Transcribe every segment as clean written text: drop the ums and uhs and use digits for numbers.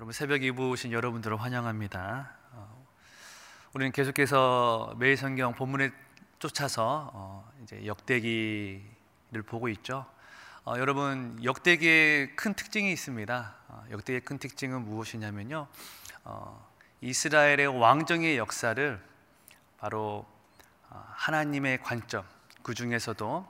여러분 새벽 이브 오신 여러분들을 환영합니다. 우리는 계속해서 매일 성경 본문에 쫓아서 이제 역대기를 보고 있죠. 여러분 역대기의 큰 특징이 있습니다. 역대기의 큰 특징은 무엇이냐면요, 이스라엘의 왕정의 역사를 바로 하나님의 관점, 그 중에서도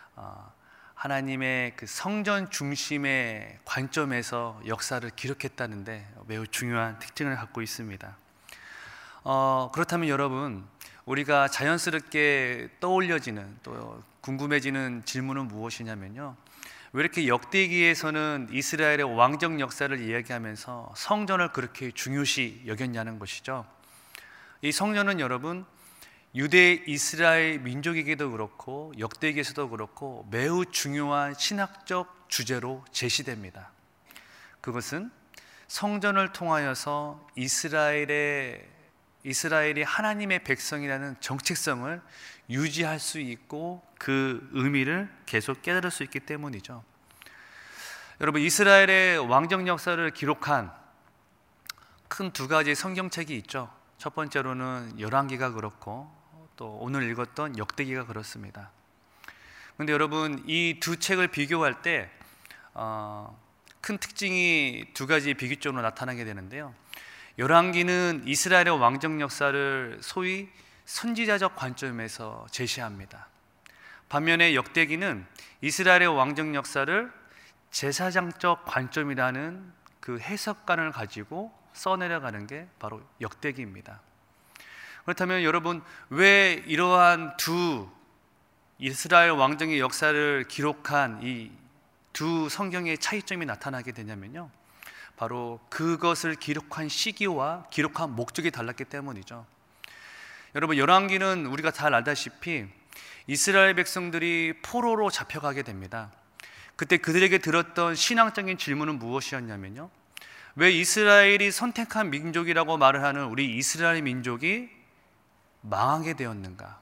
하나님의 그 성전 중심의 관점에서 역사를 기록했다는데 매우 중요한 특징을 갖고 있습니다. 그렇다면 여러분, 우리가 자연스럽게 떠올려지는 또 궁금해지는 질문은 무엇이냐면요, 왜 이렇게 역대기에서는 이스라엘의 왕정 역사를 이야기하면서 성전을 그렇게 중요시 여겼냐는 것이죠. 이 성전은 여러분, 유대 이스라엘 민족에게도 그렇고 역대기에서도 그렇고 매우 중요한 신학적 주제로 제시됩니다. 그것은 성전을 통하여서 이스라엘이 하나님의 백성이라는 정체성을 유지할 수 있고 그 의미를 계속 깨달을 수 있기 때문이죠. 여러분, 이스라엘의 왕정 역사를 기록한 큰 두 가지 성경책이 있죠. 첫 번째로는 열왕기가 그렇고 또 오늘 읽었던 역대기가 그렇습니다. 그런데 여러분, 이 두 책을 비교할 때 큰 특징이 두 가지 비교점으로 나타나게 되는데요, 열왕기는 이스라엘의 왕정 역사를 소위 선지자적 관점에서 제시합니다. 반면에 역대기는 이스라엘의 왕정 역사를 제사장적 관점이라는 그 해석관을 가지고 써내려가는 게 바로 역대기입니다. 그렇다면 여러분, 왜 이러한 두 이스라엘 왕정의 역사를 기록한 이 두 성경의 차이점이 나타나게 되냐면요, 바로 그것을 기록한 시기와 기록한 목적이 달랐기 때문이죠. 여러분, 열왕기는 우리가 잘 알다시피 이스라엘 백성들이 포로로 잡혀가게 됩니다. 그때 그들에게 들었던 신앙적인 질문은 무엇이었냐면요, 왜 이스라엘이 선택한 민족이라고 말을 하는 우리 이스라엘 민족이 망하게 되었는가?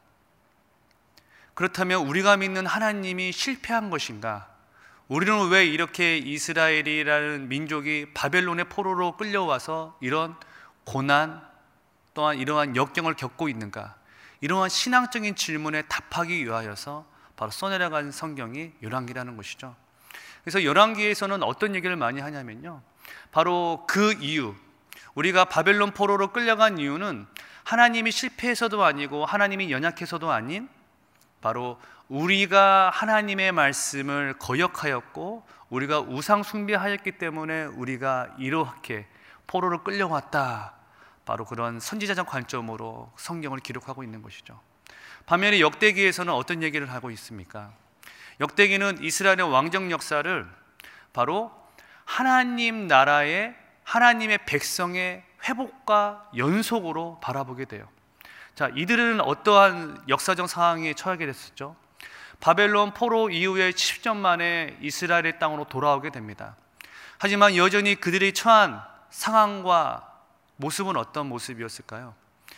그렇다면 우리가 믿는 하나님이 실패한 것인가? 우리는 왜 이렇게 이스라엘이라는 민족이 바벨론의 포로로 끌려와서 이런 고난 또한 이러한 역경을 겪고 있는가? 이러한 신앙적인 질문에 답하기 위하여서 바로 써내려간 성경이 열왕기라는 것이죠. 그래서 열왕기에서는 어떤 얘기를 많이 하냐면요, 바로 그 이유, 우리가 바벨론 포로로 끌려간 이유는 하나님이 실패해서도 아니고 하나님이 연약해서도 아닌 바로 우리가 하나님의 말씀을 거역하였고 우리가 우상 숭배하였기 때문에 우리가 이렇게 포로로 끌려왔다, 바로 그런 선지자적 관점으로 성경을 기록하고 있는 것이죠. 반면에 역대기에서는 어떤 얘기를 하고 있습니까? 역대기는 이스라엘의 왕정 역사를 바로 하나님 나라의 하나님의 백성의 회복과 연속으로 바라보게 돼요. 자, 이들은 어떠한 역사적 상황에 처하게 됐었죠? 바벨론 포로 이후에 70년 만에 이스라엘의 땅으로 돌아오게 됩니다. 하지만 여전히 그들이 처한 상황과 모습은 어떤 모습이었을까요?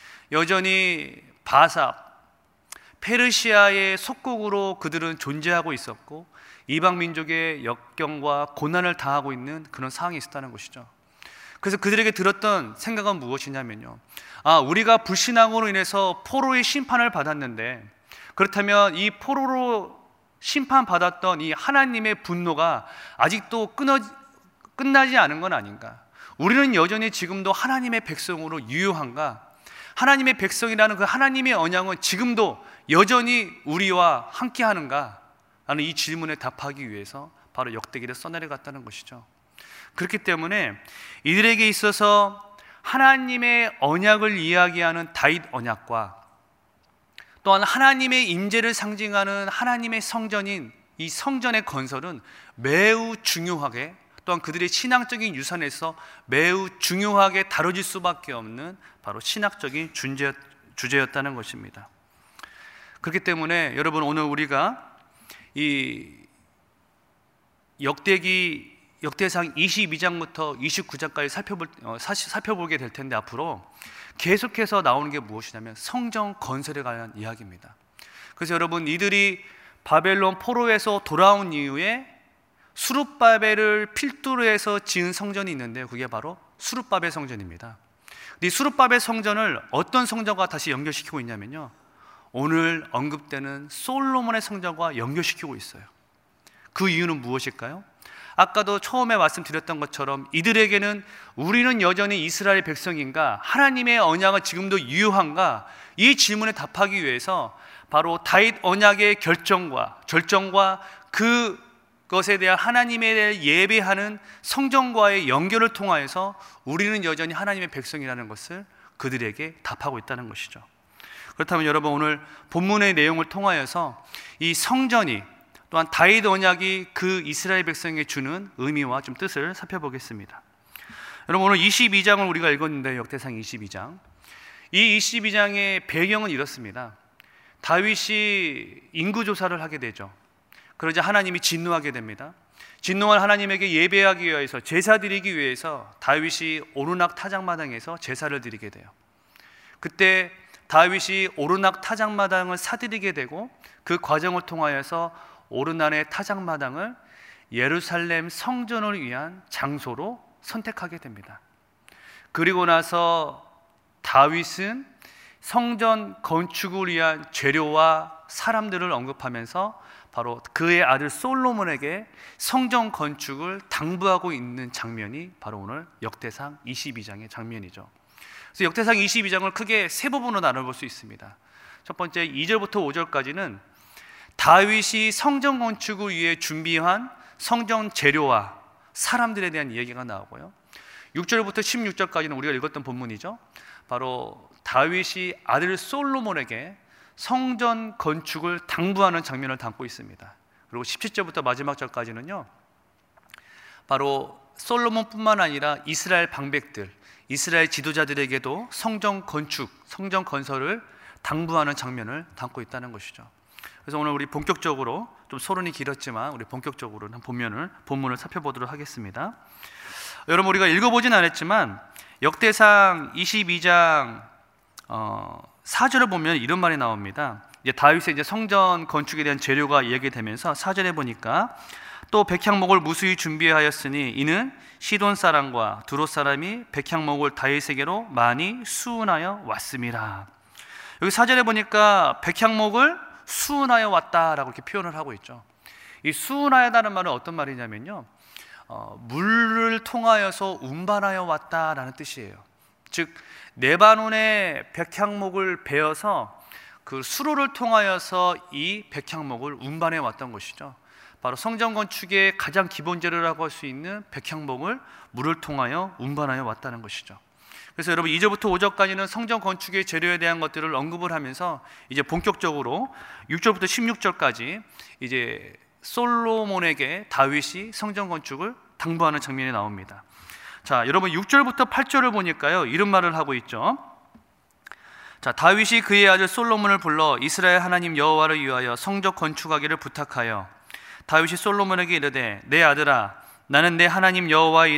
여전히 바삭, 페르시아의 속국으로 그들은 존재하고 있었고 이방 민족의 역경과 고난을 당하고 있는 그런 상황이 있었다는 것이죠. 그래서 그들에게 들었던 생각은 무엇이냐면요, 우리가 불신앙으로 인해서 포로의 심판을 받았는데, 그렇다면 이 포로로 심판받았던 이 하나님의 분노가 아직도 끝나지 않은 건 아닌가? 우리는 여전히 지금도 하나님의 백성으로 유효한가? 하나님의 백성이라는 그 하나님의 언약은 지금도 여전히 우리와 함께 하는가? 라는 이 질문에 답하기 위해서 바로 역대기를 써내려갔다는 것이죠. 그렇기 때문에 이들에게 있어서 하나님의 언약을 이야기하는 다윗 언약과 또한 하나님의 임재를 상징하는 하나님의 성전인 이 성전의 건설은 매우 중요하게, 또한 그들의 신앙적인 유산에서 매우 중요하게 다뤄질 수밖에 없는 바로 신학적인 주제였다는 것입니다. 그렇기 때문에 여러분, 오늘 우리가 이 역대상 22장부터 29장까지 살펴보게 될 텐데, 앞으로 계속해서 나오는 게 무엇이냐면 성전 건설에 관한 이야기입니다. 그래서 여러분, 이들이 바벨론 포로에서 돌아온 이후에 수룹바벨을 필두로 해서 지은 성전이 있는데요, 그게 바로 수룹바벨 성전입니다. 이 수룹바벨 성전을 어떤 성전과 다시 연결시키고 있냐면요, 오늘 언급되는 솔로몬의 성전과 연결시키고 있어요. 그 이유는 무엇일까요? 아까도 처음에 말씀드렸던 것처럼 이들에게는 우리는 여전히 이스라엘 백성인가, 하나님의 언약은 지금도 유효한가, 이 질문에 답하기 위해서 바로 다윗 언약의 절정과 그것에 대한 하나님에 대해 예배하는 성전과의 연결을 통하여서 우리는 여전히 하나님의 백성이라는 것을 그들에게 답하고 있다는 것이죠. 그렇다면 여러분, 오늘 본문의 내용을 통하여서 이 성전이, 또한 다윗 언약이 그 이스라엘 백성에게 주는 의미와 좀 뜻을 살펴보겠습니다. 여러분, 오늘 22장을 우리가 읽었는데, 역대상 22장, 이 22장의 배경은 이렇습니다. 다윗이 인구조사를 하게 되죠. 그러자 하나님이 진노하게 됩니다. 진노한 하나님에게 예배하기 위해서, 제사 드리기 위해서 다윗이 오르락 타작마당에서 제사를 드리게 돼요. 그때 다윗이 오르락 타작마당을 사들이게 되고, 그 과정을 통하여서 오르락의 타작마당을 예루살렘 성전을 위한 장소로 선택하게 됩니다. 그리고 나서 다윗은 성전 건축을 위한 재료와 사람들을 언급하면서 바로 그의 아들 솔로몬에게 성전 건축을 당부하고 있는 장면이 바로 오늘 역대상 22장의 장면이죠. 그래서 역대상 22장을 크게 세 부분으로 나눠볼 수 있습니다. 첫 번째 2절부터 5절까지는 다윗이 성전 건축을 위해 준비한 성전 재료와 사람들에 대한 이야기가 나오고요, 6절부터 16절까지는 우리가 읽었던 본문이죠. 바로 다윗이 아들 솔로몬에게 성전 건축을 당부하는 장면을 담고 있습니다. 그리고 17절부터 마지막 절까지는요, 바로 솔로몬뿐만 아니라 이스라엘 방백들, 이스라엘 지도자들에게도 성전 건축, 성전 건설을 당부하는 장면을 담고 있다는 것이죠. 그래서 오늘 우리 본격적으로, 좀 서론이 길었지만 우리 본격적으로는 본문을 살펴보도록 하겠습니다. 여러분, 우리가 읽어보진 않았지만 역대상 22장 4절을 보면 이런 말이 나옵니다. 이제 다윗의 이제 성전 건축에 대한 재료가 이야기되면서 4절에 보니까 또 백향목을 무수히 준비하였으니 이는 시돈 사람과 두롯 사람이 백향목을 다윗에게로 많이 수운하여 왔음이라. 여기 4절에 보니까 백향목을 수운하여 왔다라고 이렇게 표현을 하고 있죠. 이 수운하여다는 말은 어떤 말이냐면요, 물을 통하여서 운반하여 왔다라는 뜻이에요. 즉 레바논의 백향목을 베어서 그 수로를 통하여서 이 백향목을 운반해 왔던 것이죠. 바로 성전 건축의 가장 기본 재료라고 할 수 있는 백향목을 물을 통하여 운반하여 왔다는 것이죠. 그래서 여러분 2절부터 5절까지는 성전 건축의 재료에 대한 것들을 언급을 하면서 이제 본격적으로 6절부터 16절까지 이제 솔로몬에게 다윗이 성전 건축을 당부하는 장면이 나옵니다. 자, 여러분 6절부터 8절을 보니까요, 이런 말을 하고 있죠. 자, 다윗이 그의 아들 솔로몬을 불러 이스라엘 하나님 여호와를 위하여 성전 건축하기를 부탁하여 다윗이 솔로몬에게 이르되, 내 아들아, 나는 내 하나님 여호와의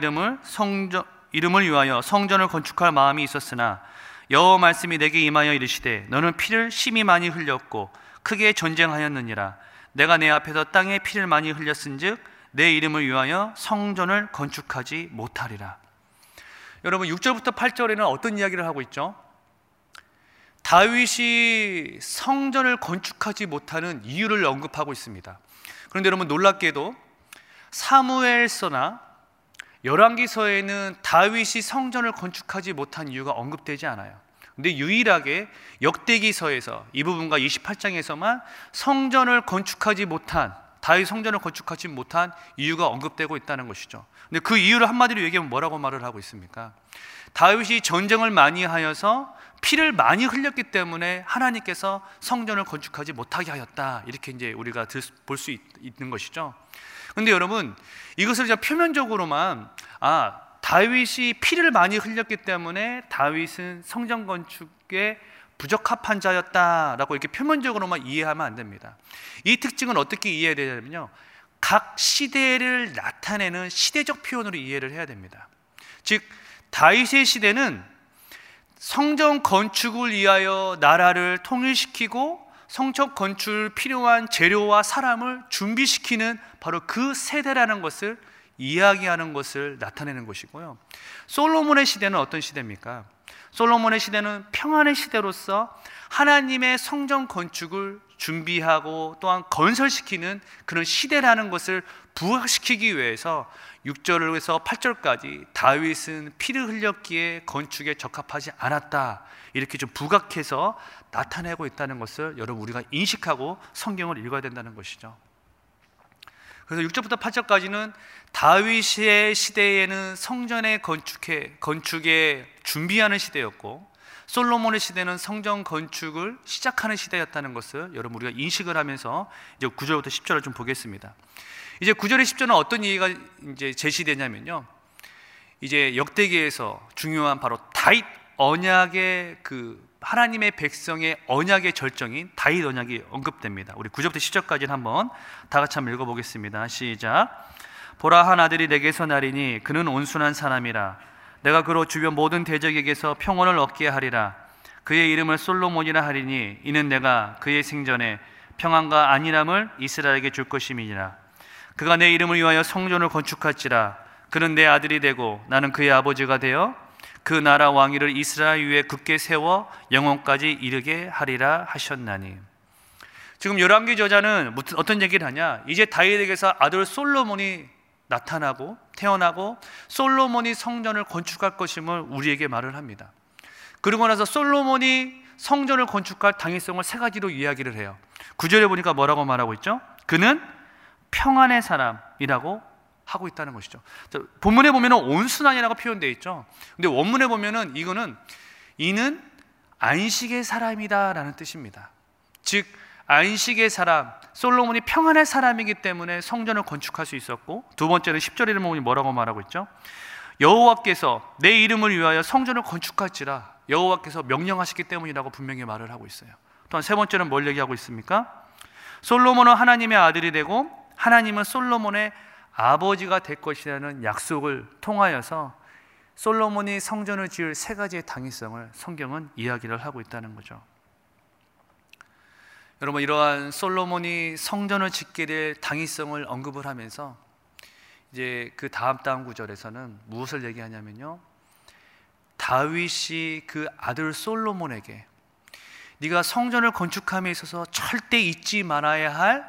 이름을 위하여 성전을 건축할 마음이 있었으나 여호와 말씀이 내게 임하여 이르시되, 너는 피를 심히 많이 흘렸고 크게 전쟁하였느니라. 내가 내 앞에서 땅에 피를 많이 흘렸은즉 내 이름을 위하여 성전을 건축하지 못하리라. 여러분 6절부터 8절에는 어떤 이야기를 하고 있죠? 다윗이 성전을 건축하지 못하는 이유를 언급하고 있습니다. 그런데 여러분 놀랍게도 사무엘서나 열왕기서에는 다윗이 성전을 건축하지 못한 이유가 언급되지 않아요. 근데 유일하게 역대기서에서 이 부분과 28장에서만 성전을 건축하지 못한, 다윗 성전을 건축하지 못한 이유가 언급되고 있다는 것이죠. 근데 그 이유를 한마디로 얘기하면 뭐라고 말을 하고 있습니까? 다윗이 전쟁을 많이 하여서 피를 많이 흘렸기 때문에 하나님께서 성전을 건축하지 못하게 하였다, 이렇게 이제 우리가 볼 수 있는 것이죠. 근데 여러분 이것을 그냥 표면적으로만 다윗이 피를 많이 흘렸기 때문에 다윗은 성전 건축에 부적합한 자였다라고 이렇게 표면적으로만 이해하면 안 됩니다. 이 특징은 어떻게 이해해야 되냐면요, 각 시대를 나타내는 시대적 표현으로 이해를 해야 됩니다. 즉 다윗의 시대는 성전 건축을 위하여 나라를 통일시키고 성전 건축 필요한 재료와 사람을 준비시키는 바로 그 세대라는 것을 이야기하는 것을 나타내는 것이고요. 솔로몬의 시대는 어떤 시대입니까? 솔로몬의 시대는 평안의 시대로서 하나님의 성전 건축을 준비하고 또한 건설시키는 그런 시대라는 것을 부각시키기 위해서 6절에서 8절까지 다윗은 피를 흘렸기에 건축에 적합하지 않았다, 이렇게 좀 부각해서 나타내고 있다는 것을 여러분 우리가 인식하고 성경을 읽어야 된다는 것이죠. 그래서 6절부터 8절까지는 다윗의 시대에는 성전의 건축에 준비하는 시대였고, 솔로몬의 시대는 성전 건축을 시작하는 시대였다는 것을 여러분 우리가 인식을 하면서 이제 9절부터 10절을 좀 보겠습니다. 이제 9절에 10절은 어떤 얘기가 이제 제시되냐면요, 이제 역대기에서 중요한 바로 다윗 언약의 그 하나님의 백성의 언약의 절정인 다윗 언약이 언급됩니다. 우리 9절부터 10절까지는 한번 다 같이 한번 읽어보겠습니다. 시작. 보라, 한 아들이 내게서 나리니 그는 온순한 사람이라. 내가 그로 주변 모든 대적에게서 평온을 얻게 하리라. 그의 이름을 솔로몬이라 하리니 이는 내가 그의 생전에 평안과 안일함을 이스라엘에게 줄 것임이니라. 그가 내 이름을 위하여 성전을 건축할지라. 그는 내 아들이 되고 나는 그의 아버지가 되어 그 나라 왕위를 이스라엘 위에 굳게 세워 영원까지 이르게 하리라 하셨나니. 지금 열왕기 저자는 어떤 얘기를 하냐, 이제 다윗에게서 아들 솔로몬이 나타나고 태어나고 솔로몬이 성전을 건축할 것임을 우리에게 말을 합니다. 그러고 나서 솔로몬이 성전을 건축할 당위성을 세 가지로 이야기를 해요. 9절에 보니까 뭐라고 말하고 있죠? 그는 평안의 사람이라고 하고 있다는 것이죠. 본문에 보면은 온순한이라고 표현되어 있죠. 근데 원문에 보면은 이는 안식의 사람이다라는 뜻입니다. 즉 안식의 사람, 솔로몬이 평안의 사람이기 때문에 성전을 건축할 수 있었고, 두 번째는 10절에 보면 뭐라고 말하고 있죠? 여호와께서 내 이름을 위하여 성전을 건축할지라. 여호와께서 명령하시기 때문이라고 분명히 말을 하고 있어요. 또한 세 번째는 뭘 얘기하고 있습니까? 솔로몬은 하나님의 아들이 되고 하나님은 솔로몬의 아버지가 될 것이라는 약속을 통하여서 솔로몬이 성전을 지을 세 가지의 당위성을 성경은 이야기를 하고 있다는 거죠. 여러분, 이러한 솔로몬이 성전을 짓게 될 당위성을 언급을 하면서 이제 그 다음 구절에서는 무엇을 얘기하냐면요, 다윗이 그 아들 솔로몬에게 네가 성전을 건축함에 있어서 절대 잊지 말아야 할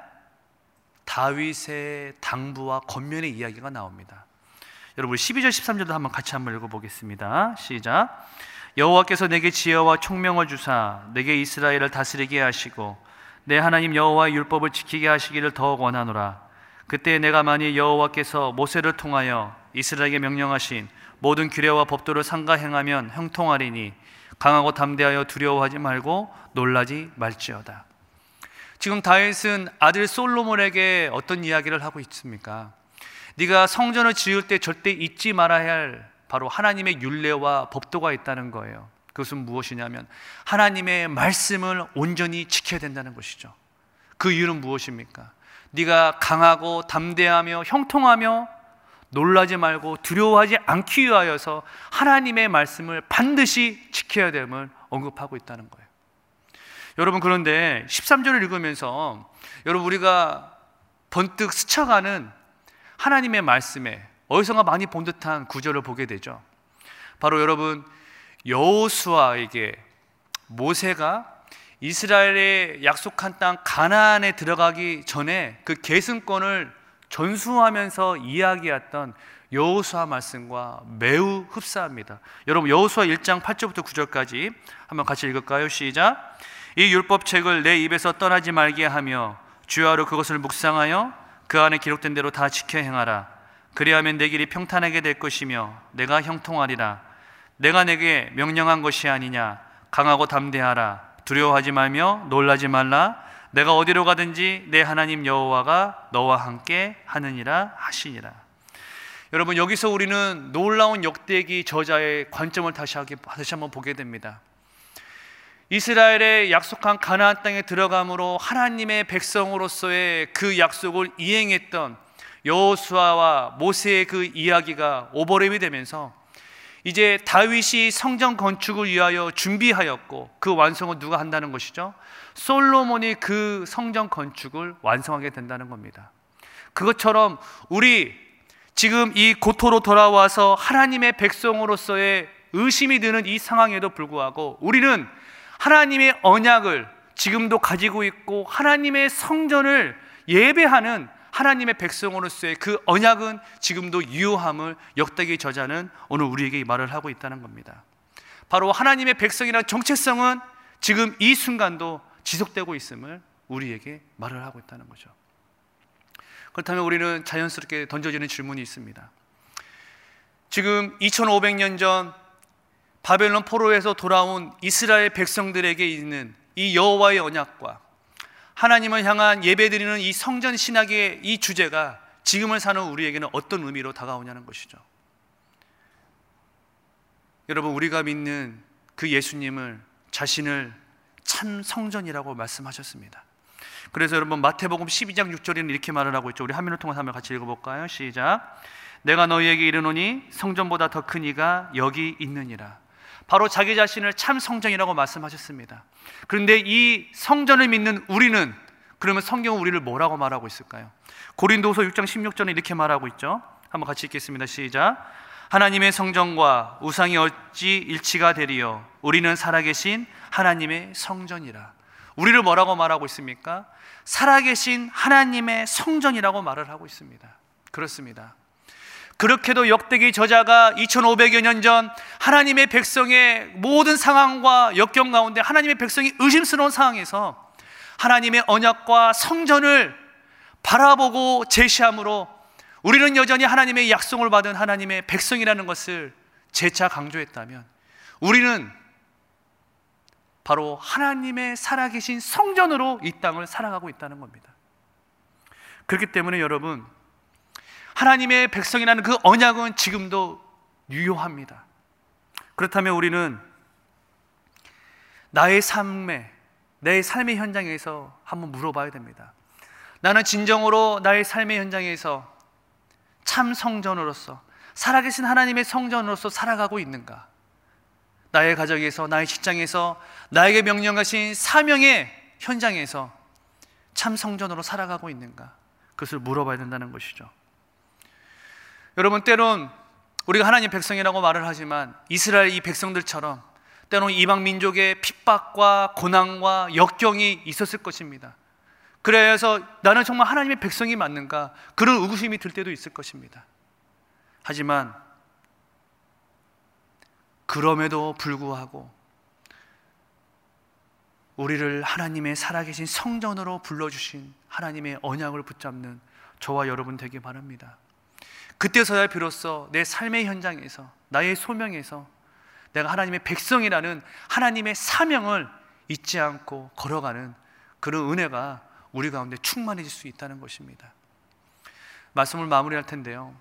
다윗의 당부와 권면의 이야기가 나옵니다. 여러분 12절 13절도 한번 같이 읽어보겠습니다. 시작. 여호와께서 내게 지혜와 총명을 주사 내게 이스라엘을 다스리게 하시고 내 하나님 여호와의 율법을 지키게 하시기를 더욱 원하노라. 그때 내가 만일 여호와께서 모세를 통하여 이스라엘에게 명령하신 모든 규례와 법도를 삼가 행하면 형통하리니 강하고 담대하여 두려워하지 말고 놀라지 말지어다. 지금 다윗은 아들 솔로몬에게 어떤 이야기를 하고 있습니까? 네가 성전을 지을 때 절대 잊지 말아야 할 바로 하나님의 율례와 법도가 있다는 거예요. 그것은 무엇이냐면 하나님의 말씀을 온전히 지켜야 된다는 것이죠. 그 이유는 무엇입니까? 네가 강하고 담대하며 형통하며 놀라지 말고 두려워하지 않기 위하여서 하나님의 말씀을 반드시 지켜야 됨을 언급하고 있다는 거예요. 여러분, 그런데 13절을 읽으면서 여러분 우리가 번뜩 스쳐가는 하나님의 말씀에 어디선가 많이 본 듯한 구절을 보게 되죠. 바로 여러분 여호수아에게 모세가 이스라엘의 약속한 땅 가나안에 들어가기 전에 그 계승권을 전수하면서 이야기했던 여호수아 말씀과 매우 흡사합니다. 여러분 여호수아 1장 8절부터 9절까지 한번 같이 읽을까요? 시작. 이 율법책을 내 입에서 떠나지 말게 하며 주야로 그것을 묵상하여 그 안에 기록된 대로 다 지켜 행하라. 그리하면 내 길이 평탄하게 될 것이며 내가 형통하리라. 내가 내게 명령한 것이 아니냐. 강하고 담대하라. 두려워하지 말며 놀라지 말라. 내가 어디로 가든지 내 하나님 여호와가 너와 함께 하느니라 하시니라. 여러분, 여기서 우리는 놀라운 역대기 저자의 관점을 다시 한번 보게 됩니다. 이스라엘의 약속한 가나안 땅에 들어감으로 하나님의 백성으로서의 그 약속을 이행했던 여호수아와 모세의 그 이야기가 오버랩이 되면서 이제 다윗이 성전 건축을 위하여 준비하였고 그 완성을 누가 한다는 것이죠? 솔로몬이 그 성전 건축을 완성하게 된다는 겁니다. 그것처럼 우리 지금 이 고토로 돌아와서 하나님의 백성으로서의 의심이 드는 이 상황에도 불구하고 우리는 하나님의 언약을 지금도 가지고 있고 하나님의 성전을 예배하는 하나님의 백성으로서의 그 언약은 지금도 유효함을 역대기 저자는 오늘 우리에게 말을 하고 있다는 겁니다. 바로 하나님의 백성이라는 정체성은 지금 이 순간도 지속되고 있음을 우리에게 말을 하고 있다는 거죠. 그렇다면 우리는 자연스럽게 던져지는 질문이 있습니다. 지금 2500년 전 바벨론 포로에서 돌아온 이스라엘 백성들에게 있는 이 여호와의 언약과 하나님을 향한 예배드리는 이 성전 신학의 이 주제가 지금을 사는 우리에게는 어떤 의미로 다가오냐는 것이죠. 여러분, 우리가 믿는 그 예수님을 자신을 참 성전이라고 말씀하셨습니다. 그래서 여러분 마태복음 12장 6절에는 이렇게 말을 하고 있죠. 우리 한민을 통해서 한번 같이 읽어볼까요? 시작. 내가 너희에게 이르노니 성전보다 더 큰 이가 여기 있느니라. 바로 자기 자신을 참 성전이라고 말씀하셨습니다. 그런데 이 성전을 믿는 우리는 그러면 성경은 우리를 뭐라고 말하고 있을까요? 고린도후서 6장 16절에 이렇게 말하고 있죠. 한번 같이 읽겠습니다. 시작. 하나님의 성전과 우상이 어찌 일치가 되리요? 우리는 살아계신 하나님의 성전이라. 우리를 뭐라고 말하고 있습니까? 살아계신 하나님의 성전이라고 말을 하고 있습니다. 그렇습니다. 그렇게도 역대기 저자가 2500여 년 전 하나님의 백성의 모든 상황과 역경 가운데 하나님의 백성이 의심스러운 상황에서 하나님의 언약과 성전을 바라보고 제시함으로 우리는 여전히 하나님의 약속을 받은 하나님의 백성이라는 것을 재차 강조했다면 우리는 바로 하나님의 살아계신 성전으로 이 땅을 살아가고 있다는 겁니다. 그렇기 때문에 여러분, 하나님의 백성이라는 그 언약은 지금도 유효합니다. 그렇다면 우리는 나의 삶의 현장에서 한번 물어봐야 됩니다. 나는 진정으로 나의 삶의 현장에서 참 성전으로서 살아계신 하나님의 성전으로서 살아가고 있는가? 나의 가정에서, 나의 직장에서, 나에게 명령하신 사명의 현장에서 참 성전으로 살아가고 있는가? 그것을 물어봐야 된다는 것이죠. 여러분, 때론 우리가 하나님 백성이라고 말을 하지만 이스라엘 이 백성들처럼 때론 이방 민족의 핍박과 고난과 역경이 있었을 것입니다. 그래서 나는 정말 하나님의 백성이 맞는가? 그런 의구심이 들 때도 있을 것입니다. 하지만 그럼에도 불구하고 우리를 하나님의 살아계신 성전으로 불러주신 하나님의 언약을 붙잡는 저와 여러분 되길 바랍니다. 그때서야 비로소 내 삶의 현장에서, 나의 소명에서 내가 하나님의 백성이라는 하나님의 사명을 잊지 않고 걸어가는 그런 은혜가 우리 가운데 충만해질 수 있다는 것입니다. 말씀을 마무리할 텐데요,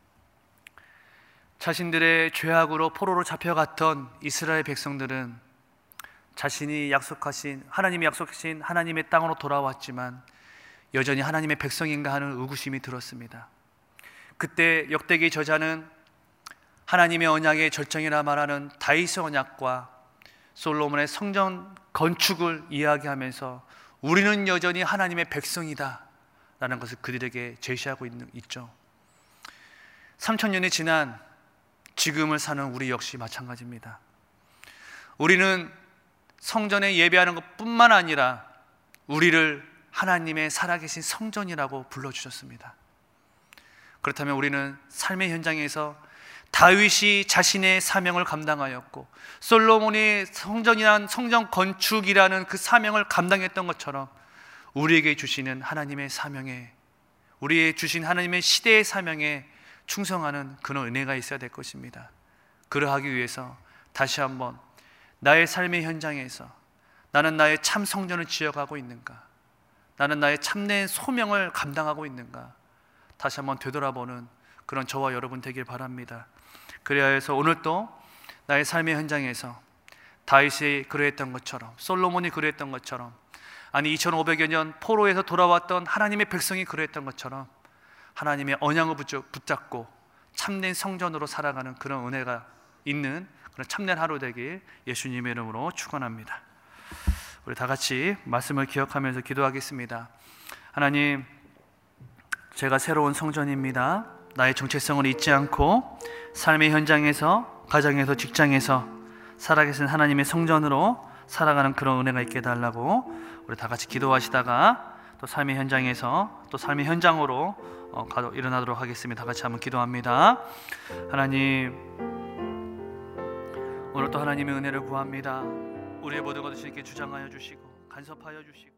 자신들의 죄악으로 포로로 잡혀갔던 이스라엘 백성들은 자신이 하나님이 약속하신 하나님의 땅으로 돌아왔지만 여전히 하나님의 백성인가 하는 의구심이 들었습니다. 그때 역대기 저자는 하나님의 언약의 절정이라 말하는 다윗의 언약과 솔로몬의 성전 건축을 이야기하면서 우리는 여전히 하나님의 백성이다 라는 것을 그들에게 제시하고 있죠. 3000년이 지난 지금을 사는 우리 역시 마찬가지입니다. 우리는 성전에 예배하는 것뿐만 아니라 우리를 하나님의 살아계신 성전이라고 불러주셨습니다. 그렇다면 우리는 삶의 현장에서 다윗이 자신의 사명을 감당하였고 솔로몬이 성전 건축이라는 그 사명을 감당했던 것처럼 우리에게 주시는 하나님의 사명에, 우리에게 주신 하나님의 시대의 사명에 충성하는 그런 은혜가 있어야 될 것입니다. 그러하기 위해서 다시 한번 나의 삶의 현장에서 나는 나의 참 성전을 지어가고 있는가? 나는 나의 참된 소명을 감당하고 있는가? 다시 한번 되돌아보는 그런 저와 여러분 되길 바랍니다. 그래야 해서 오늘 또 나의 삶의 현장에서 다윗이 그러했던 것처럼, 솔로몬이 그러했던 것처럼, 아니 2500여 년 포로에서 돌아왔던 하나님의 백성이 그러했던 것처럼 하나님의 언약을 붙잡고 참된 성전으로 살아가는 그런 은혜가 있는 그런 참된 하루 되길 예수님의 이름으로 축원합니다. 우리 다 같이 말씀을 기억하면서 기도하겠습니다. 하나님, 제가 새로운 성전입니다. 나의 정체성을 잊지 않고 삶의 현장에서, 가정에서, 직장에서 살아계신 하나님의 성전으로 살아가는 그런 은혜가 있게 해달라고 우리 다 같이 기도하시다가 또 삶의 현장에서 또 삶의 현장으로 일어나도록 하겠습니다. 다 같이 한번 기도합니다. 하나님, 오늘 또 하나님의 은혜를 구합니다. 우리의 모든 것을 주님께 주장하여 주시고 간섭하여 주시고